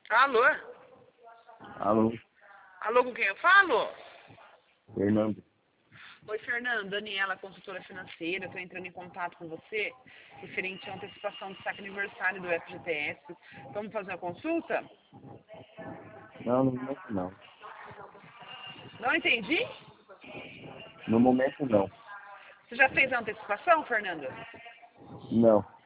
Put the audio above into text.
Alô? Alô, Alô, com quem eu falo? Fernando. Oi, Fernando. Daniela, consultora financeira. Estou entrando em contato com você referente à antecipação do saque aniversário do FGTS. Vamos fazer a consulta? Não, no momento não. Não entendi? No momento não. Você já fez a antecipação, Fernando? Não.